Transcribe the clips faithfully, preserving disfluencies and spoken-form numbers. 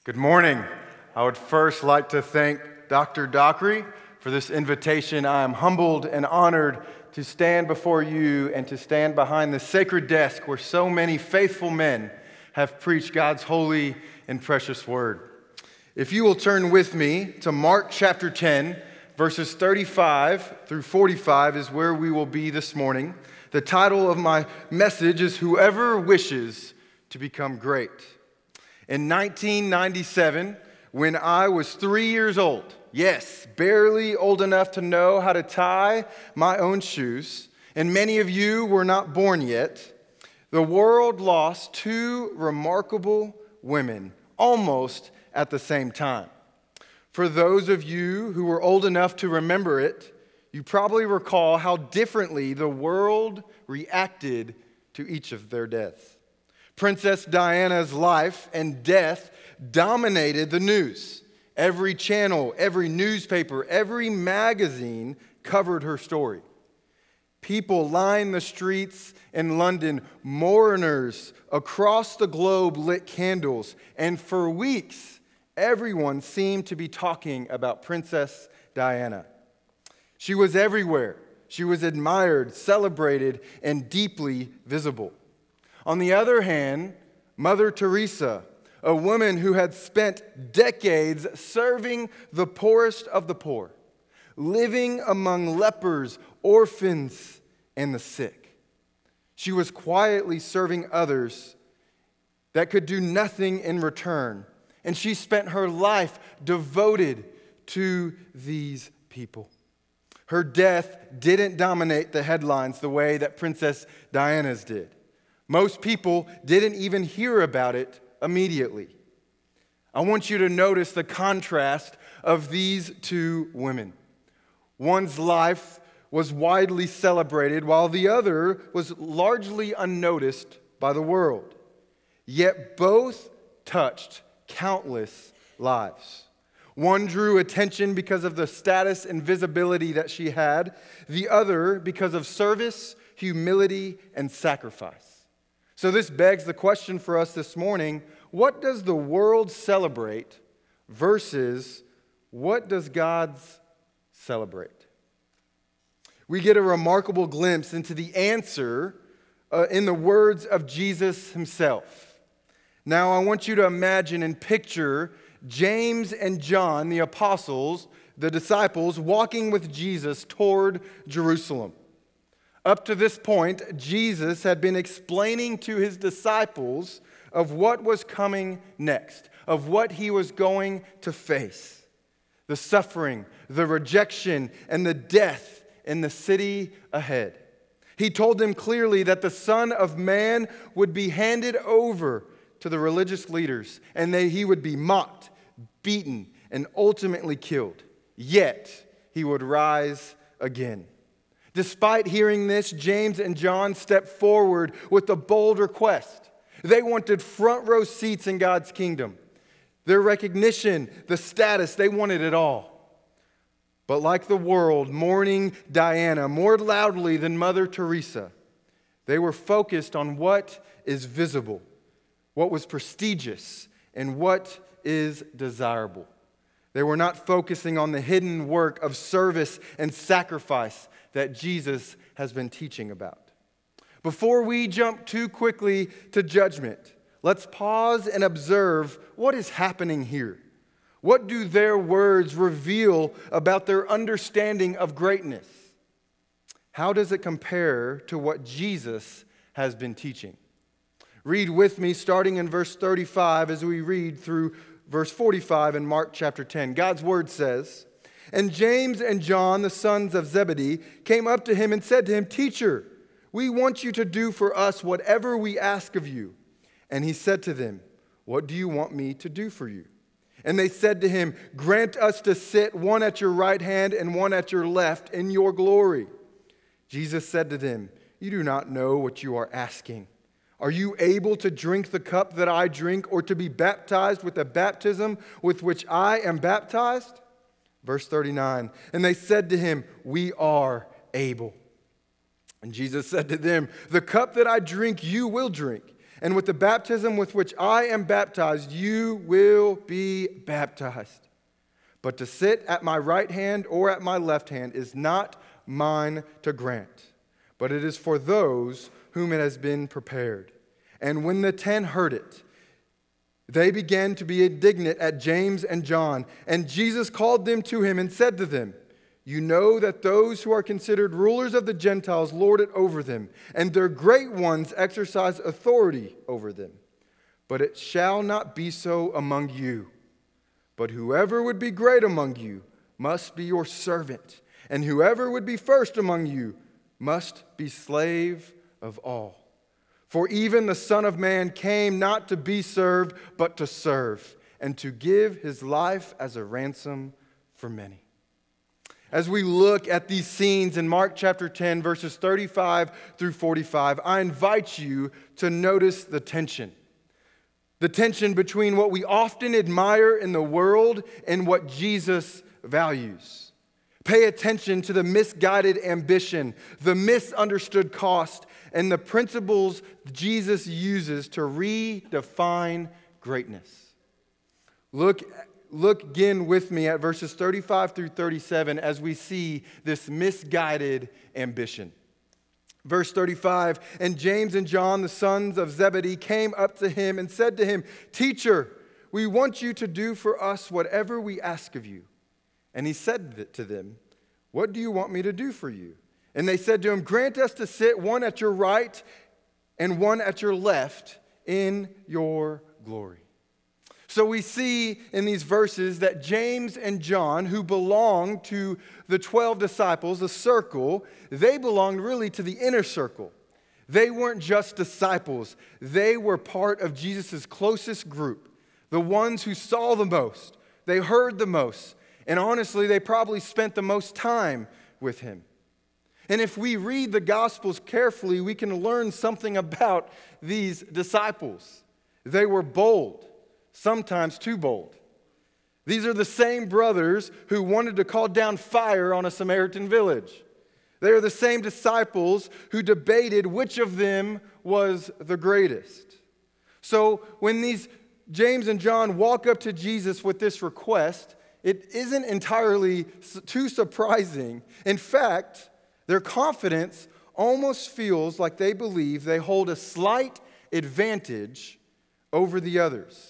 Good morning. I would first like to thank Doctor Dockery for this invitation. I am humbled and honored to stand before you and to stand behind the sacred desk where so many faithful men have preached God's holy and precious word. If you will turn with me to Mark chapter ten, verses thirty-five through forty-five is where we will be this morning. The title of my message is Whoever Wishes to Become Great. In nineteen ninety-seven, when I was three years old, yes, barely old enough to know how to tie my own shoes, and many of you were not born yet, the world lost two remarkable women almost at the same time. For those of you who were old enough to remember it, you probably recall how differently the world reacted to each of their deaths. Princess Diana's life and death dominated the news. Every channel, every newspaper, every magazine covered her story. People lined the streets in London. Mourners across the globe lit candles. And for weeks, everyone seemed to be talking about Princess Diana. She was everywhere. She was admired, celebrated, and deeply visible. On the other hand, Mother Teresa, a woman who had spent decades serving the poorest of the poor, living among lepers, orphans, and the sick. She was quietly serving others that could do nothing in return, and she spent her life devoted to these people. Her death didn't dominate the headlines the way that Princess Diana's did. Most people didn't even hear about it immediately. I want you to notice the contrast of these two women. One's life was widely celebrated, while the other was largely unnoticed by the world. Yet both touched countless lives. One drew attention because of the status and visibility that she had, the other because of service, humility, and sacrifice. So this begs the question for us this morning, what does the world celebrate versus what does God celebrate? We get a remarkable glimpse into the answer uh, in the words of Jesus himself. Now I want you to imagine and picture James and John, the apostles, the disciples, walking with Jesus toward Jerusalem. Up to this point, Jesus had been explaining to his disciples of what was coming next, of what he was going to face. The suffering, the rejection, and the death in the city ahead. He told them clearly that the Son of Man would be handed over to the religious leaders, and that he would be mocked, beaten, and ultimately killed. Yet, he would rise again. Despite hearing this, James and John stepped forward with a bold request. They wanted front row seats in God's kingdom. Their recognition, the status, they wanted it all. But like the world mourning Diana more loudly than Mother Teresa, they were focused on what is visible, what was prestigious, and what is desirable. They were not focusing on the hidden work of service and sacrifice that Jesus has been teaching about. Before we jump too quickly to judgment, let's pause and observe what is happening here. What do their words reveal about their understanding of greatness? How does it compare to what Jesus has been teaching? Read with me starting in verse thirty-five as we read through verse forty-five in Mark chapter ten. God's word says, "And James and John, the sons of Zebedee, came up to him and said to him, 'Teacher, we want you to do for us whatever we ask of you.' And he said to them, 'What do you want me to do for you?' And they said to him, 'Grant us to sit one at your right hand and one at your left in your glory.' Jesus said to them, 'You do not know what you are asking. Are you able to drink the cup that I drink, or to be baptized with the baptism with which I am baptized?' Verse thirty-nine, and they said to him, 'We are able.' And Jesus said to them, 'The cup that I drink you will drink, And with the baptism with which I am baptized, you will be baptized. But to sit at my right hand or at my left hand is not mine to grant, but it is for those whom it has been prepared." And when the ten heard it, they began to be indignant at James and John. And Jesus called them to him and said to them, "You know that those who are considered rulers of the Gentiles lord it over them, and their great ones exercise authority over them. But it shall not be so among you. But whoever would be great among you must be your servant, and whoever would be first among you must be slave of all. For even the Son of Man came not to be served, but to serve, and to give his life as a ransom for many." As we look at these scenes in Mark chapter ten, verses thirty-five through forty-five, I invite you to notice the tension. The tension between what we often admire in the world and what Jesus values. Pay attention to the misguided ambition, the misunderstood cost, and the principles Jesus uses to redefine greatness. Look Look again with me at verses thirty-five through thirty-seven as we see this misguided ambition. Verse thirty-five, "And James and John, the sons of Zebedee, came up to him and said to him, 'Teacher, we want you to do for us whatever we ask of you.' And he said to them, 'What do you want me to do for you?' And they said to him, 'Grant us to sit one at your right and one at your left in your glory.'" So we see in these verses that James and John, who belonged to the twelve disciples, the circle, they belonged really to the inner circle. They weren't just disciples. They were part of Jesus' closest group, the ones who saw the most, they heard the most, and honestly, they probably spent the most time with him. And if we read the Gospels carefully, we can learn something about these disciples. They were bold. Sometimes too bold. These are the same brothers who wanted to call down fire on a Samaritan village. They are the same disciples who debated which of them was the greatest. So when these James and John walk up to Jesus with this request, it isn't entirely too surprising. In fact, their confidence almost feels like they believe they hold a slight advantage over the others.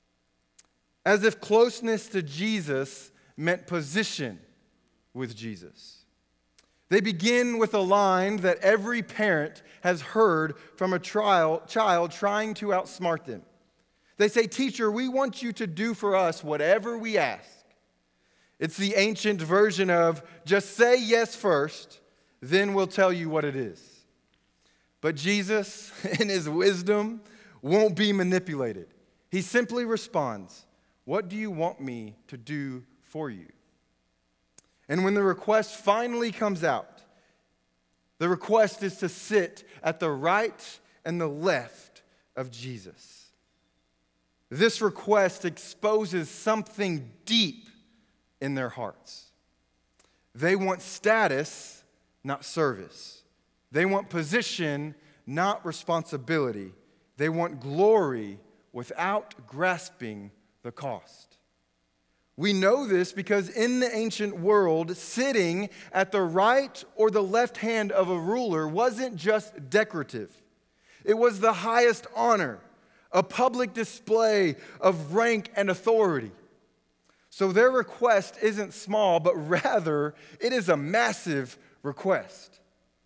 As if closeness to Jesus meant position with Jesus. They begin with a line that every parent has heard from a trial, child trying to outsmart them. They say, "Teacher, we want you to do for us whatever we ask." It's the ancient version of, "Just say yes first, then we'll tell you what it is." But Jesus, in his wisdom, won't be manipulated. He simply responds, "What do you want me to do for you?" And when the request finally comes out, the request is to sit at the right and the left of Jesus. This request exposes something deep in their hearts. They want status, not service. They want position, not responsibility. They want glory without grasping the cost. We know this because in the ancient world, sitting at the right or the left hand of a ruler wasn't just decorative. It was the highest honor, a public display of rank and authority. So their request isn't small, but rather it is a massive request.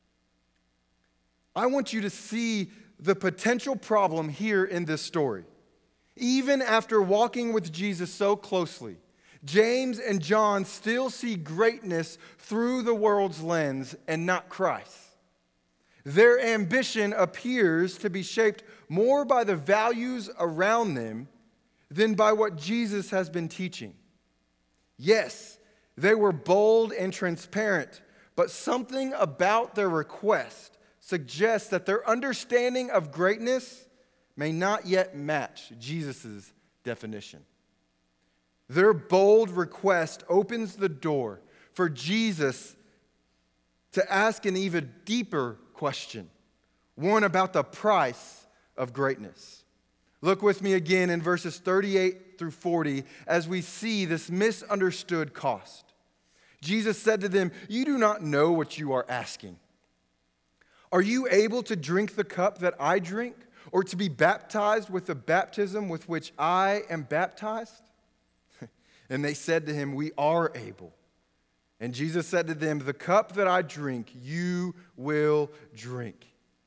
I want you to see the potential problem here in this story. Even after walking with Jesus so closely, James and John still see greatness through the world's lens and not Christ. Their ambition appears to be shaped more by the values around them than by what Jesus has been teaching. Yes, they were bold and transparent, but something about their request suggests that their understanding of greatness may not yet match Jesus' definition. Their bold request opens the door for Jesus to ask an even deeper question, one about the price of greatness. Look with me again in verses thirty-eight through forty as we see this misunderstood cost. Jesus said to them, "You do not know what you are asking. Are you able to drink the cup that I drink, or to be baptized with the baptism with which I am baptized?" And they said to him, "We are able." And Jesus said to them, "The cup that I drink, you will drink.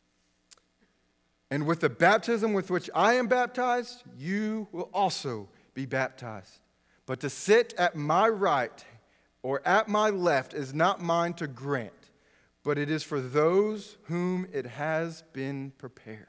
And with the baptism with which I am baptized, you will also be baptized. But to sit at my right or at my left is not mine to grant, but it is for those whom it has been prepared."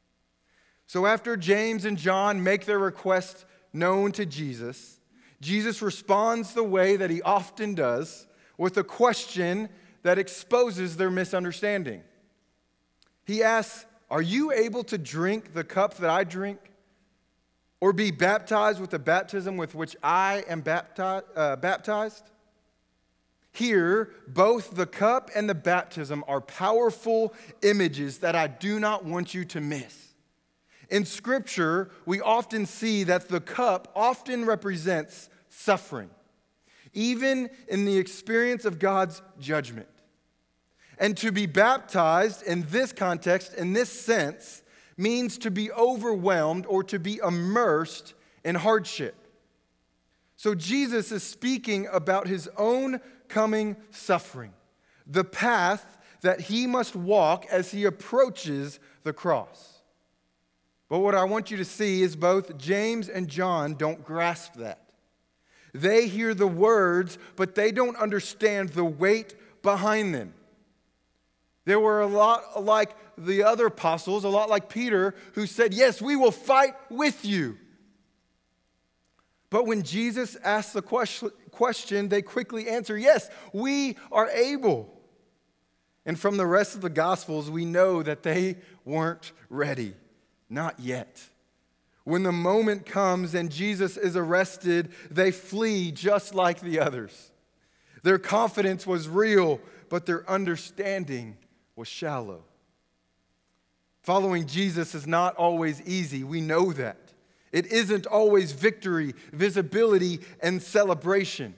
So after James and John make their request known to Jesus, Jesus responds the way that he often does, with a question that exposes their misunderstanding. He asks, "Are you able to drink the cup that I drink, or be baptized with the baptism with which I am bapti- uh, baptized?" Here, both the cup and the baptism are powerful images that I do not want you to miss. In Scripture, we often see that the cup often represents suffering, even in the experience of God's judgment. And to be baptized in this context, in this sense, means to be overwhelmed or to be immersed in hardship. So Jesus is speaking about his own coming suffering, the path that he must walk as he approaches the cross. But what I want you to see is both James and John don't grasp that. They hear the words, but they don't understand the weight behind them. They were a lot like the other apostles, a lot like Peter, who said, "Yes, we will fight with you." But when Jesus asks the question, they quickly answer, "Yes, we are able." And from the rest of the Gospels, we know that they weren't ready. Not yet. When the moment comes and Jesus is arrested, they flee just like the others. Their confidence was real, but their understanding was shallow. Following Jesus is not always easy. We know that. It isn't always victory, visibility, and celebration.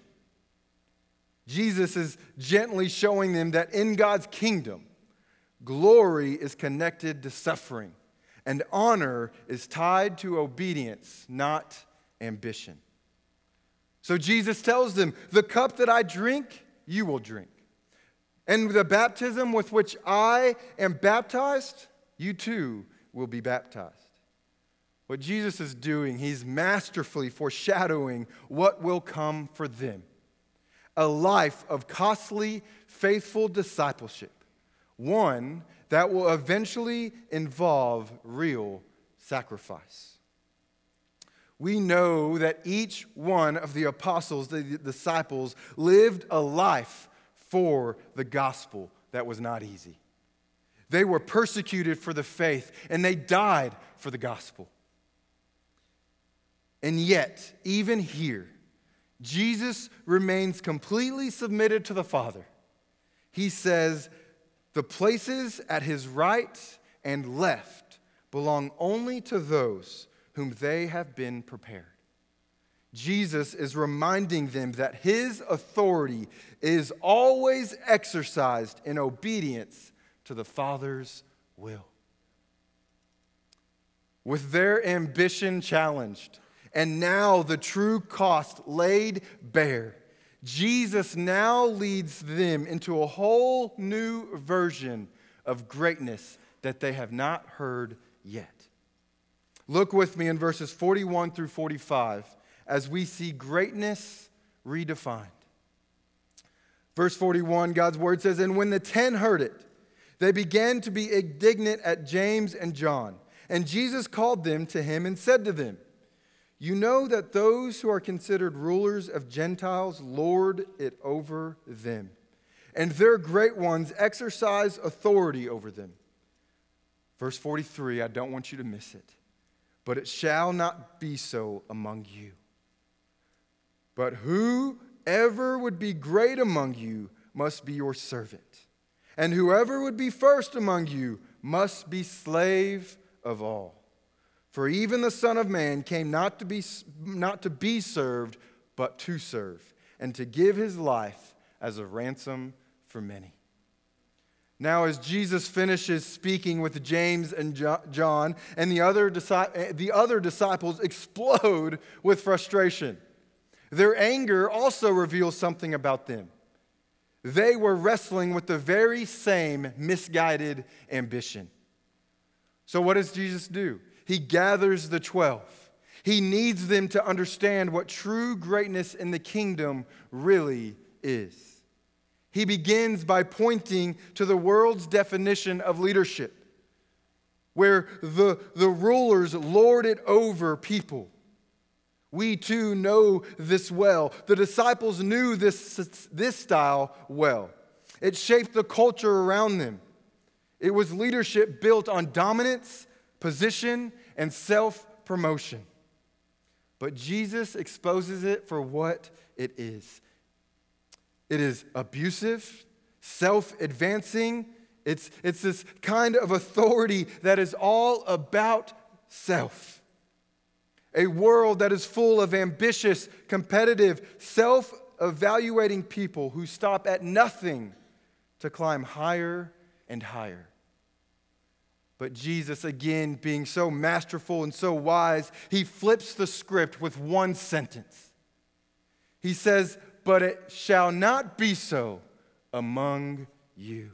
Jesus is gently showing them that in God's kingdom, glory is connected to suffering, and honor is tied to obedience, not ambition. So Jesus tells them, "The cup that I drink, you will drink. And the baptism with which I am baptized, you too will be baptized." What Jesus is doing, he's masterfully foreshadowing what will come for them. A life of costly, faithful discipleship. One that will eventually involve real sacrifice. We know that each one of the apostles, the disciples, lived a life for the gospel that was not easy. They were persecuted for the faith, and they died for the gospel. And yet, even here, Jesus remains completely submitted to the Father. He says, "The places at his right and left belong only to those whom they have been prepared." Jesus is reminding them that his authority is always exercised in obedience to the Father's will. With their ambition challenged, and now the true cost laid bare, Jesus now leads them into a whole new version of greatness that they have not heard yet. Look with me in verses forty-one through forty-five as we see greatness redefined. Verse forty-one, God's word says, "And when the ten heard it, they began to be indignant at James and John. And Jesus called them to him and said to them, 'You know that those who are considered rulers of Gentiles lord it over them, and their great ones exercise authority over them.'" Verse forty-three, I don't want you to miss it. "But it shall not be so among you. But whoever would be great among you must be your servant. And whoever would be first among you must be slave of all. For even the Son of Man came not to be, not to be served, but to serve, and to give his life as a ransom for many." Now, as Jesus finishes speaking with James and John, and the other, the other disciples explode with frustration. Their anger also reveals something about them. They were wrestling with the very same misguided ambition. So what does Jesus do? He gathers the twelve. He needs them to understand what true greatness in the kingdom really is. He begins by pointing to the world's definition of leadership, where the, the rulers lord it over people. We too know this well. The disciples knew this, this style well. It shaped the culture around them. It was leadership built on dominance, position, and self-promotion. But Jesus exposes it for what it is. It is abusive, self-advancing. It's, it's this kind of authority that is all about self. A world that is full of ambitious, competitive, self-evaluating people who stop at nothing to climb higher and higher. But Jesus, again, being so masterful and so wise, he flips the script with one sentence. He says, "But it shall not be so among you."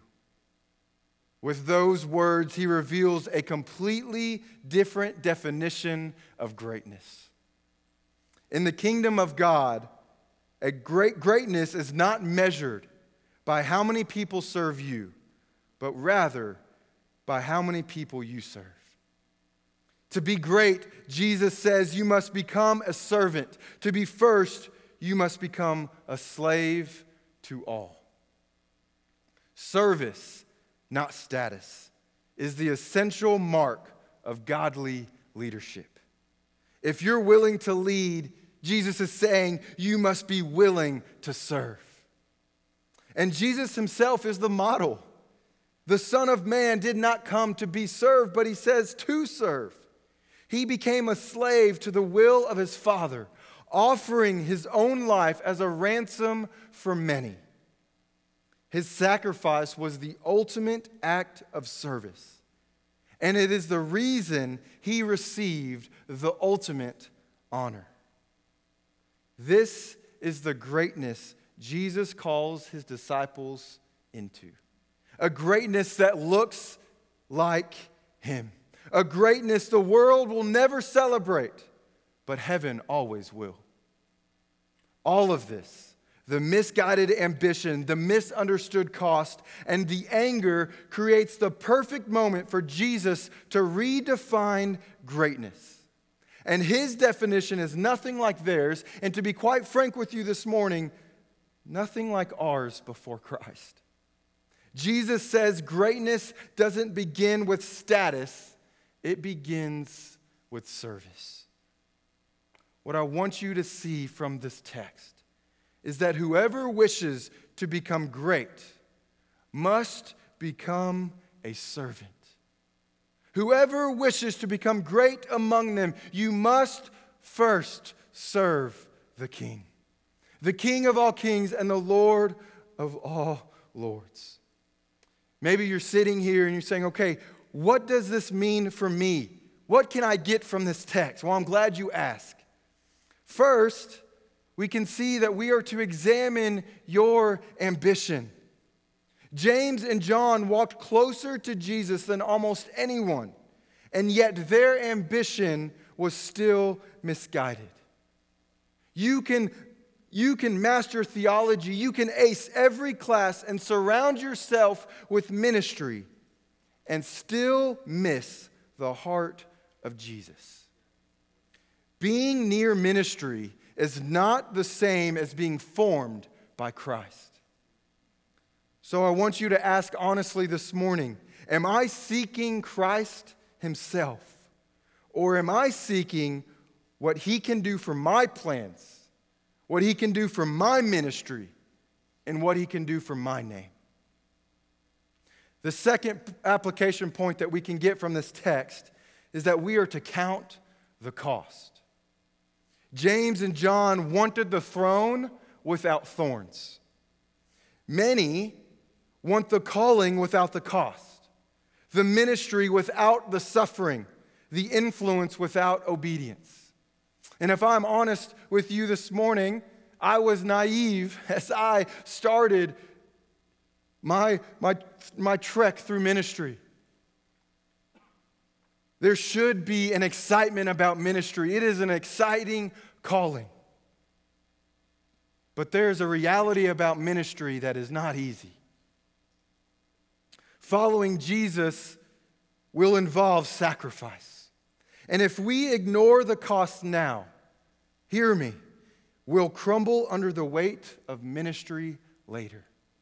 With those words, he reveals a completely different definition of greatness. In the kingdom of God, a great greatness is not measured by how many people serve you, but rather by how many people you serve. To be great, Jesus says, you must become a servant. To be first, you must become a slave to all. Service, not status, is the essential mark of godly leadership. If you're willing to lead, Jesus is saying you must be willing to serve. And Jesus himself is the model. The Son of Man did not come to be served, but he says to serve. He became a slave to the will of his Father, offering his own life as a ransom for many. His sacrifice was the ultimate act of service, and it is the reason he received the ultimate honor. This is the greatness Jesus calls his disciples into. A greatness that looks like him. A greatness the world will never celebrate, but heaven always will. All of this, the misguided ambition, the misunderstood cost, and the anger creates the perfect moment for Jesus to redefine greatness. And his definition is nothing like theirs, and to be quite frank with you this morning, nothing like ours before Christ. Jesus says greatness doesn't begin with status, it begins with service. What I want you to see from this text is that whoever wishes to become great must become a servant. Whoever wishes to become great among them, you must first serve the King. The King of all kings and the Lord of all lords. Maybe you're sitting here and you're saying, okay, what does this mean for me? What can I get from this text? Well, I'm glad you asked. First, we can see that we are to examine your ambition. James and John walked closer to Jesus than almost anyone, and yet their ambition was still misguided. You can, you can master theology, you can ace every class and surround yourself with ministry and still miss the heart of Jesus. Being near ministry is not the same as being formed by Christ. So I want you to ask honestly this morning, am I seeking Christ himself? Or am I seeking what he can do for my plans, what he can do for my ministry, and what he can do for my name? The second application point that we can get from this text is that we are to count the cost. James and John wanted the throne without thorns. Many want the calling without the cost, the ministry without the suffering, the influence without obedience. And if I'm honest with you this morning, I was naive as I started my, my, my trek through ministry. There should be an excitement about ministry. It is an exciting calling. But there's a reality about ministry that is not easy. Following Jesus will involve sacrifice. And if we ignore the cost now, hear me, we'll crumble under the weight of ministry later.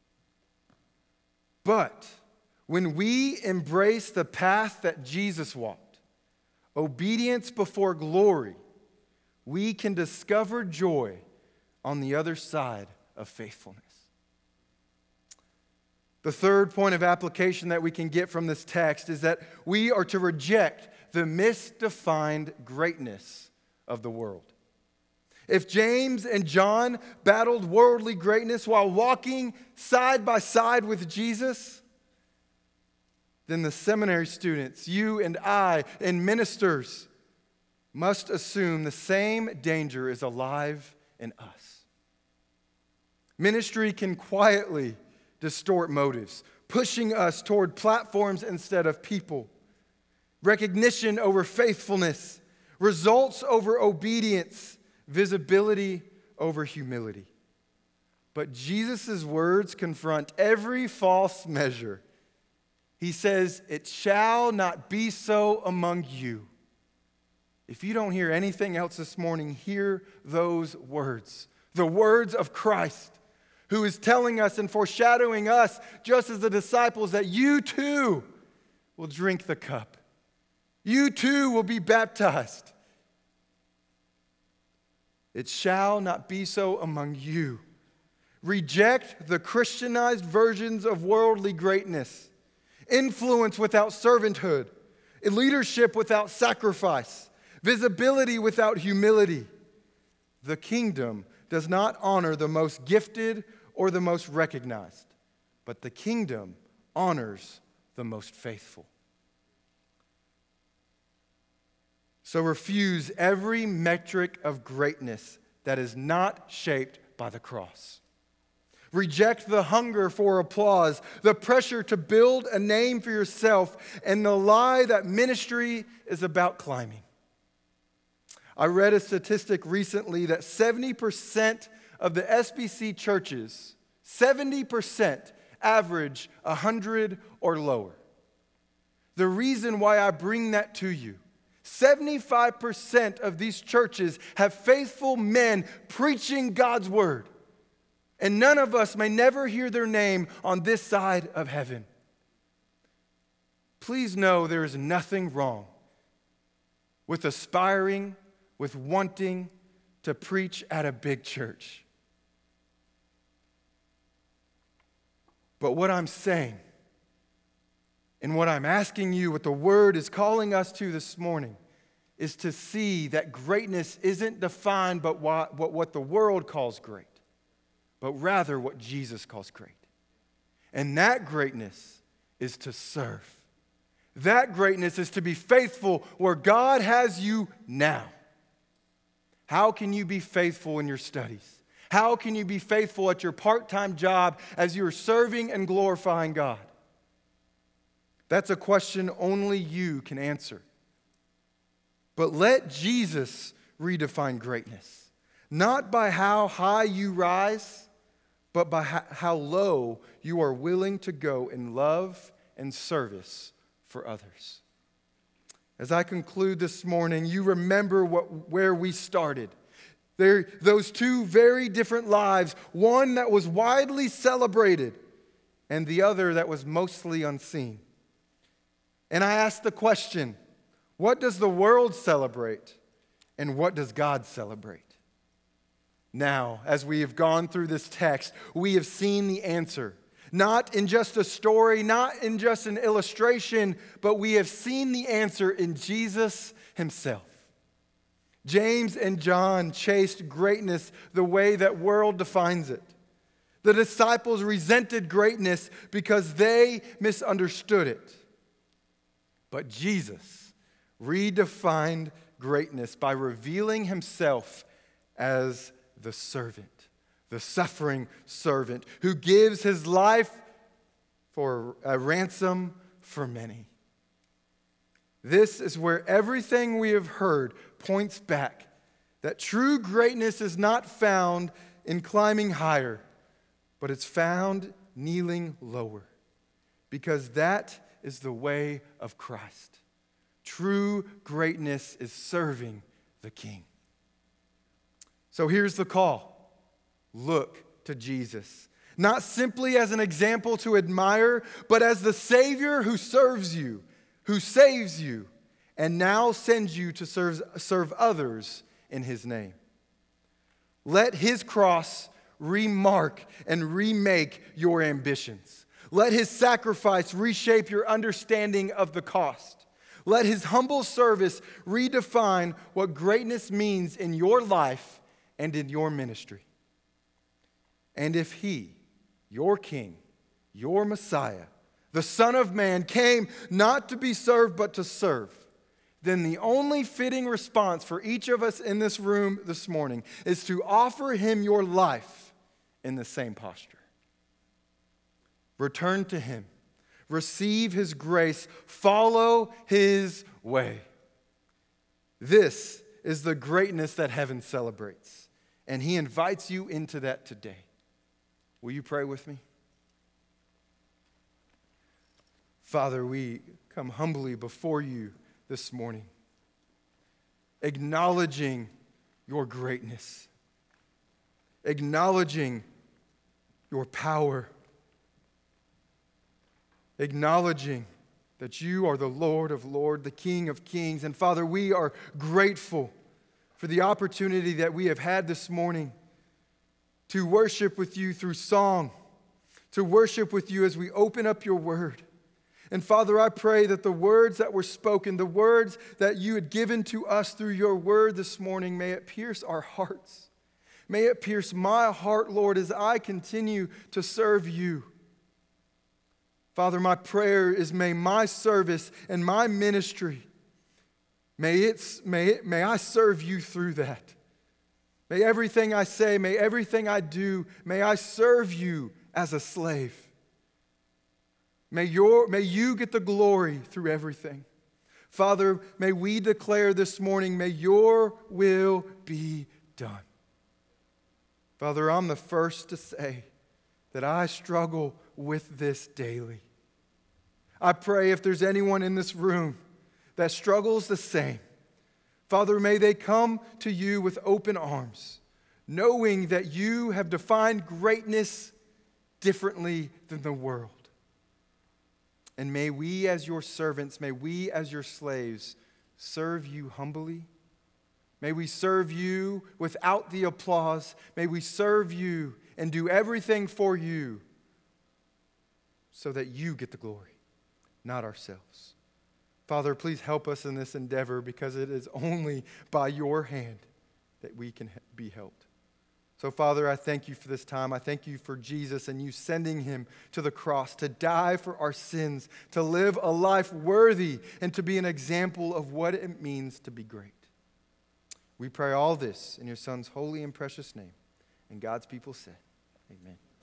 But when we embrace the path that Jesus walked, obedience before glory, we can discover joy on the other side of faithfulness. The third point of application that we can get from this text is that we are to reject the misdefined greatness of the world. If James and John battled worldly greatness while walking side by side with Jesus, then the seminary students, you and I, and ministers must assume the same danger is alive in us. Ministry can quietly distort motives, pushing us toward platforms instead of people, recognition over faithfulness, results over obedience, visibility over humility. But Jesus' words confront every false measure. He says, "It shall not be so among you." If you don't hear anything else this morning, hear those words. The words of Christ, who is telling us and foreshadowing us, just as the disciples, that you too will drink the cup. You too will be baptized. It shall not be so among you. Reject the Christianized versions of worldly greatness, influence without servanthood, leadership without sacrifice, visibility without humility. The kingdom does not honor the most gifted or the most recognized, but the kingdom honors the most faithful. So refuse every metric of greatness that is not shaped by the cross. Reject the hunger for applause, the pressure to build a name for yourself, and the lie that ministry is about climbing. I read a statistic recently that seventy percent of the S B C churches, seventy percent average one hundred or lower. The reason why I bring that to you, seventy-five percent of these churches have faithful men preaching God's word. And none of us may never hear their name on this side of heaven. Please know there is nothing wrong with aspiring, with wanting to preach at a big church. But what I'm saying and what I'm asking you, what the word is calling us to this morning, is to see that greatness isn't defined by what, what the world calls great, but rather what Jesus calls great. And that greatness is to serve. That greatness is to be faithful where God has you now. How can you be faithful in your studies? How can you be faithful at your part-time job as you're serving and glorifying God? That's a question only you can answer. But let Jesus redefine greatness, not by how high you rise, but by how low you are willing to go in love and service for others. As I conclude this morning, you remember what, where we started. There, those two very different lives, one that was widely celebrated and the other that was mostly unseen. And I asked the question, what does the world celebrate and what does God celebrate? Now, as we have gone through this text, we have seen the answer. Not in just a story, not in just an illustration, but we have seen the answer in Jesus himself. James and John chased greatness the way that world defines it. The disciples resented greatness because they misunderstood it. But Jesus redefined greatness by revealing himself as the servant, the suffering servant who gives his life for a ransom for many. This is where everything we have heard points back, that true greatness is not found in climbing higher, but it's found kneeling lower, because that is the way of Christ. True greatness is serving the King. So here's the call. Look to Jesus. Not simply as an example to admire, but as the Savior who serves you, who saves you, and now sends you to serve, serve others in his name. Let his cross remark and remake your ambitions. Let his sacrifice reshape your understanding of the cost. Let his humble service redefine what greatness means in your life and in your ministry. And if he, your King, your Messiah, the Son of Man, came not to be served but to serve, then the only fitting response for each of us in this room this morning is to offer him your life in the same posture. Return to him. Receive his grace. Follow his way. This is the greatness that heaven celebrates, and he invites you into that today. Will you pray with me? Father, we come humbly before you this morning, acknowledging your greatness, acknowledging your power, acknowledging that you are the Lord of Lords, the King of Kings. And Father, we are grateful for the opportunity that we have had this morning to worship with you through song, to worship with you as we open up your word. And Father, I pray that the words that were spoken, the words that you had given to us through your word this morning, may it pierce our hearts. May it pierce my heart, Lord, as I continue to serve you. Father, my prayer is may my service and my ministry, may, it's, may, it, may I serve you through that. May everything I say, may everything I do, may I serve you as a slave. May, your, may you get the glory through everything. Father, may we declare this morning, may your will be done. Father, I'm the first to say that I struggle with this daily. I pray if there's anyone in this room that struggles the same, Father, may they come to you with open arms, knowing that you have defined greatness differently than the world. And may we as your servants, may we as your slaves serve you humbly. May we serve you without the applause. May we serve you and do everything for you so that you get the glory, not ourselves. Father, please help us in this endeavor, because it is only by your hand that we can be helped. So, Father, I thank you for this time. I thank you for Jesus and you sending him to the cross to die for our sins, to live a life worthy, and to be an example of what it means to be great. We pray all this in your Son's holy and precious name. And God's people said, amen.